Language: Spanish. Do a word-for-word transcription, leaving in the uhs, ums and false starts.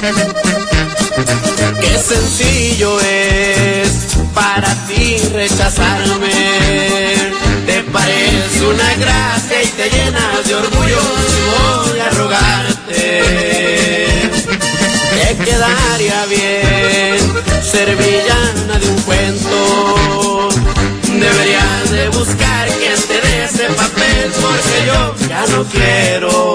Qué sencillo es para ti rechazarme. Te parece una gracia y te llenas de orgullo. Voy a rogarte. Te quedaría bien ser villana de un cuento. Deberías de buscar quien te dé ese papel, porque yo ya no quiero.